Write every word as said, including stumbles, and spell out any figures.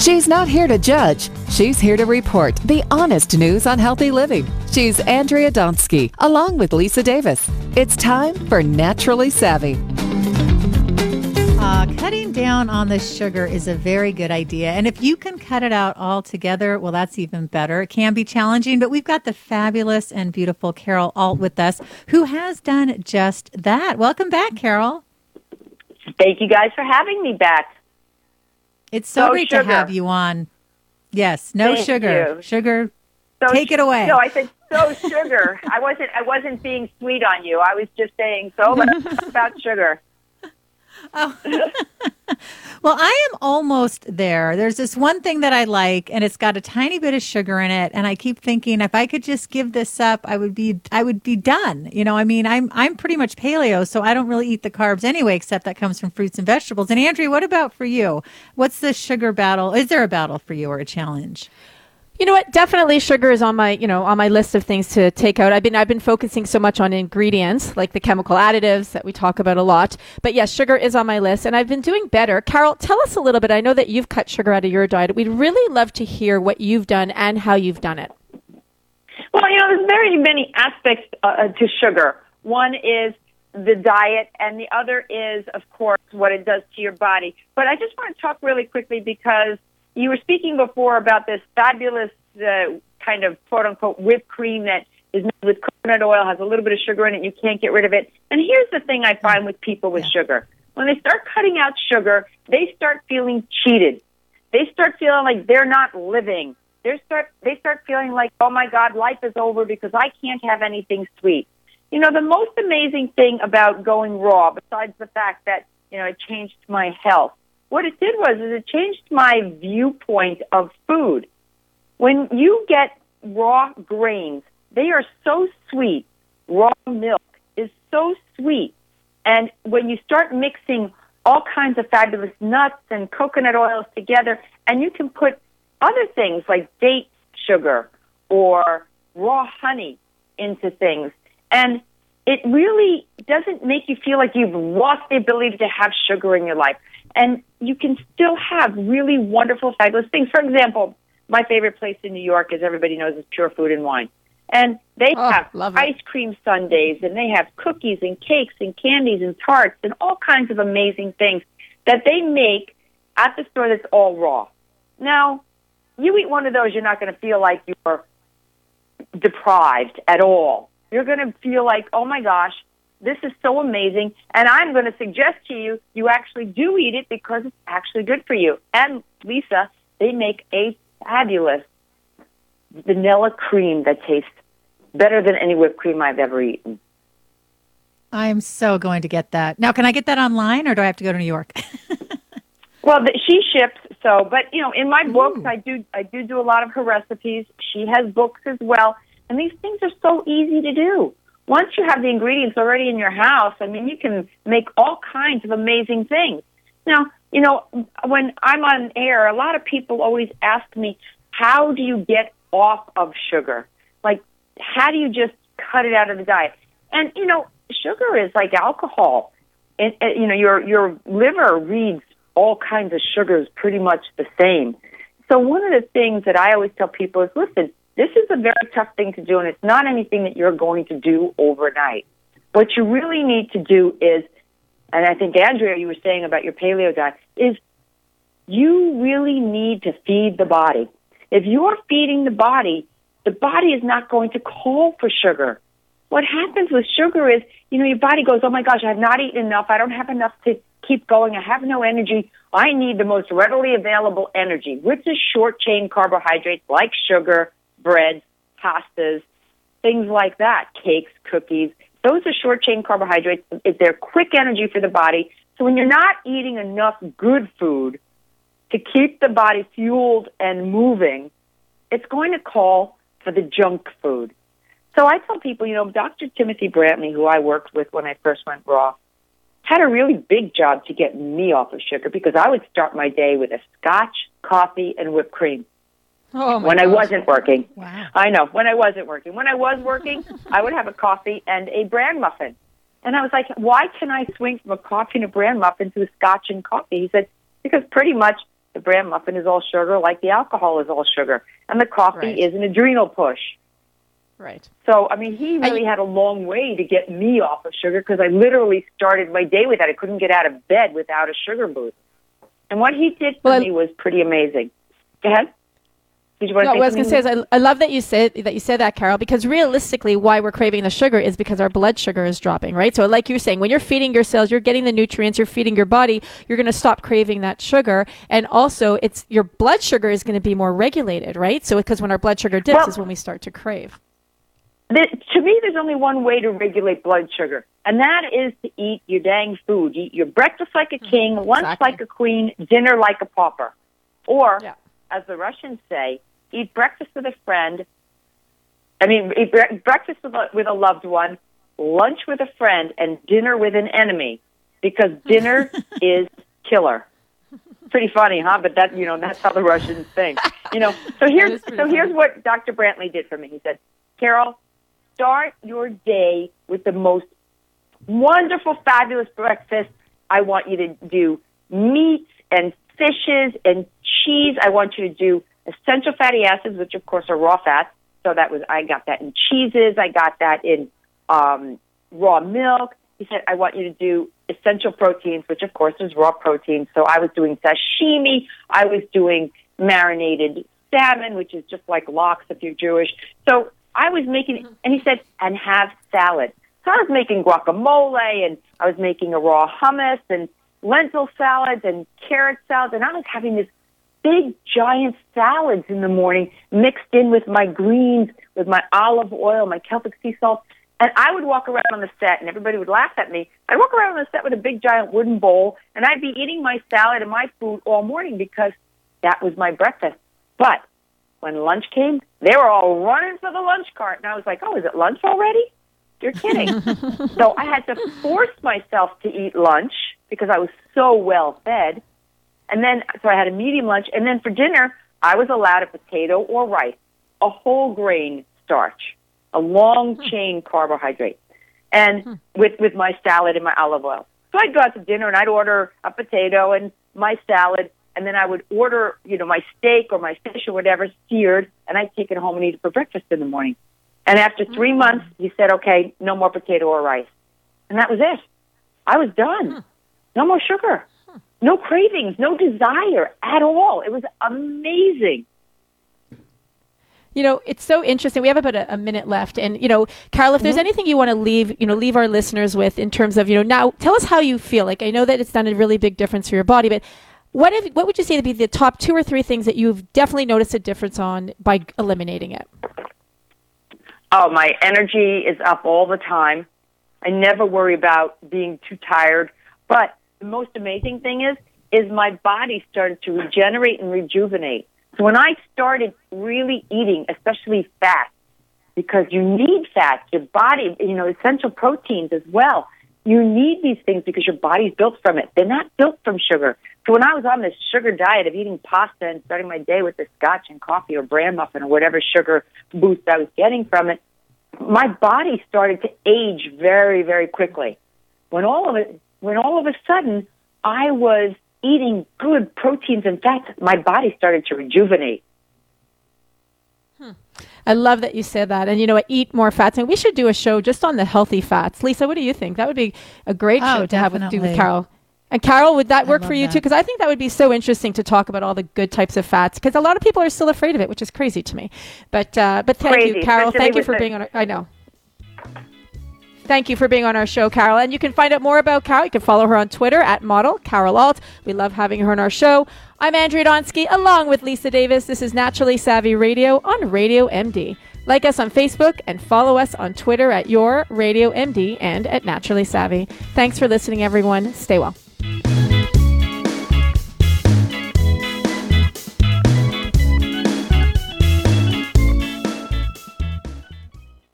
She's not here to judge. She's here to report the honest news on healthy living. She's Andrea Donsky, along with Lisa Davis. It's time for Naturally Savvy. Uh, cutting down on the sugar is a very good idea. And if you can cut it out altogether, well, that's even better. It can be challenging, but we've got the fabulous and beautiful Carol Alt with us, who has done just that. Welcome back, Carol. Thank you guys for having me back. It's so No great sugar. to have you on. Yes, no Thank sugar. you. Sugar, So take it away. No, I said so sugar. I wasn't. I wasn't being sweet on you. I was just saying so much about sugar. Oh. Well, I am almost there. There's this one thing that I like, and it's got a tiny bit of sugar in it. And I keep thinking, if I could just give this up, I would be, I would be done. You know, I mean, I'm, I'm pretty much paleo, so I don't really eat the carbs anyway, except that comes from fruits and vegetables. And Andrea, what about for you? What's the sugar battle? Is there a battle for you or a challenge? You know what? Definitely sugar is on my, you know, on my list of things to take out. I've been I've been focusing so much on ingredients, like the chemical additives that we talk about a lot. But yes, sugar is on my list, and I've been doing better. Carol, tell us a little bit. I know that you've cut sugar out of your diet. We'd really love to hear what you've done and how you've done it. Well, you know, there's very many aspects uh, to sugar. One is the diet, and the other is, of course, what it does to your body. But I just want to talk really quickly because you were speaking before about this fabulous uh, kind of quote-unquote whipped cream that is made with coconut oil, has a little bit of sugar in it, you can't get rid of it. And here's the thing I find with people with Yeah. sugar. When they start cutting out sugar, they start feeling cheated. They start feeling like they're not living. They start, they start feeling like, oh, my God, life is over because I can't have anything sweet. You know, the most amazing thing about going raw, besides the fact that, you know, it changed my health, what it did was is it changed my viewpoint of food. When you get raw grains, they are so sweet. Raw milk is so sweet. And when you start mixing all kinds of fabulous nuts and coconut oils together, and you can put other things like date sugar or raw honey into things, and it really doesn't make you feel like you've lost the ability to have sugar in your life. And you can still have really wonderful, fabulous things. For example, my favorite place in New York, as everybody knows, is Pure Food and Wine. And they Oh, have love it. ice cream sundaes, and they have cookies and cakes and candies and tarts and all kinds of amazing things that they make at the store that's all raw. Now, you eat one of those, you're not going to feel like you're deprived at all. You're going to feel like, oh, my gosh, this is so amazing, and I'm going to suggest to you, you actually do eat it because it's actually good for you. And, Lisa, they make a fabulous vanilla cream that tastes better than any whipped cream I've ever eaten. I'm so going to get that. Now, can I get that online, or do I have to go to New York? Well, the, she ships, so, but, you know, in my books, I do, I do do a lot of her recipes. She has books as well, and these things are so easy to do. Once you have the ingredients already in your house, I mean, you can make all kinds of amazing things. Now, you know, when I'm on air, a lot of people always ask me, how do you get off of sugar? Like, how do you just cut it out of the diet? And, you know, sugar is like alcohol. It, it, you know, your your liver reads all kinds of sugars pretty much the same. So one of the things that I always tell people is, listen, this is a very tough thing to do, and it's not anything that you're going to do overnight. What you really need to do is, and I think, Andrea, you were saying about your paleo diet, is you really need to feed the body. If you're feeding the body, the body is not going to call for sugar. What happens with sugar is, you know, your body goes, oh, my gosh, I've not eaten enough. I don't have enough to keep going. I have no energy. I need the most readily available energy, which is short-chain carbohydrates like sugar, bread, pastas, things like that, cakes, cookies. Those are short-chain carbohydrates. They're quick energy for the body. So when you're not eating enough good food to keep the body fueled and moving, it's going to call for the junk food. So I tell people, you know, Doctor Timothy Brantley, who I worked with when I first went raw, had a really big job to get me off of sugar because I would start my day with a scotch, coffee, and whipped cream. Oh my when gosh. I wasn't working. Wow. I know, when I wasn't working. When I was working, I would have a coffee and a bran muffin. And I was like, why can I swing from a coffee and a bran muffin to a scotch and coffee? He said, because pretty much the bran muffin is all sugar, like the alcohol is all sugar, and the coffee Right. is an adrenal push. Right. So, I mean, he really had a long way to get me off of sugar because I literally started my day with that. I couldn't get out of bed without a sugar boost. And what he did for Well, I- me was pretty amazing. Go ahead. Did you want No, to say what I was going to say something? is I, I love that you said that you said that, Carol, because realistically, why we're craving the sugar is because our blood sugar is dropping, right? So, like you're saying, when you're feeding your cells, you're getting the nutrients, you're feeding your body, you're going to stop craving that sugar, and also, it's your blood sugar is going to be more regulated, right? So, because when our blood sugar dips, Well- is when we start to crave. The, to me, there's only one way to regulate blood sugar, and that is to eat your dang food. Eat your breakfast like a king, lunch Exactly. like a queen, dinner like a pauper. Or, Yeah. as the Russians say, eat breakfast with a friend. I mean, eat bre- breakfast with a, with a loved one, lunch with a friend, and dinner with an enemy, because dinner is killer. Pretty funny, huh? But that, you know, that's how the Russians think. You know, so here's is pretty so here's funny. what Doctor Brantley did for me. He said, Carol, start your day with the most wonderful, fabulous breakfast. I want you to do meats and fishes and cheese. I want you to do essential fatty acids, which of course are raw fats. So that was, I got that in cheeses. I got that in um, raw milk. He said, I want you to do essential proteins, which of course is raw protein. So I was doing sashimi. I was doing marinated salmon, which is just like lox if you're Jewish. So I was making, and he said, and have salad. So I was making guacamole, and I was making a raw hummus, and lentil salads, and carrot salads, and I was having this big, giant salads in the morning mixed in with my greens, with my olive oil, my Celtic sea salt. And I would walk around on the set, and everybody would laugh at me. I'd walk around on the set with a big, giant wooden bowl, and I'd be eating my salad and my food all morning because that was my breakfast. But when lunch came, they were all running for the lunch cart, and I was like, oh, is it lunch already? You're kidding. So I had to force myself to eat lunch because I was so well fed. And then, so I had a medium lunch. And then for dinner, I was allowed a potato or rice, a whole grain starch, a long chain carbohydrate, and with, with my salad and my olive oil. So I'd go out to dinner and I'd order a potato and my salad, and then I would order, you know, my steak or my fish or whatever seared, and I'd take it home and eat it for breakfast in the morning. And after three months, he said, okay, no more potato or rice. And that was it. I was done. No more sugar. No cravings, no desire at all. It was amazing. You know, it's so interesting. We have about a, a minute left. And, you know, Carol, if there's anything you want to leave, you know, leave our listeners with in terms of, you know, now tell us how you feel. Like, I know that it's done a really big difference for your body, but what if, what would you say to be the top two or three things that you've definitely noticed a difference on by eliminating it? Oh, my energy is up all the time. I never worry about being too tired. But the most amazing thing is, is my body started to regenerate and rejuvenate. So when I started really eating, especially fat, because you need fat, your body, you know, essential proteins as well. You need these things because your body's built from it. They're not built from sugar. So when I was on this sugar diet of eating pasta and starting my day with the scotch and coffee or bran muffin or whatever sugar boost I was getting from it, my body started to age very, very quickly. When all of it, when all of a sudden I was eating good proteins and fats, my body started to rejuvenate. I love that you said that. And, you know, eat more fats. And we should do a show just on the healthy fats. Lisa, what do you think? That would be a great Oh, show to have with, do with definitely. Carol. And Carol, would that I work love for you that. too? Because I think that would be so interesting to talk about all the good types of fats. Because a lot of people are still afraid of it, which is crazy to me. But uh, but thank Crazy, you, Carol. especially Thank you with for the- being on. Our, I know. Thank you for being on our show, Carol. And you can find out more about Carol. You can follow her on Twitter at model Carol Alt. We love having her on our show. I'm Andrea Donsky, along with Lisa Davis. This is Naturally Savvy Radio on Radio M D. Like us on Facebook and follow us on Twitter at Your Radio M D and at Naturally Savvy. Thanks for listening, everyone. Stay well.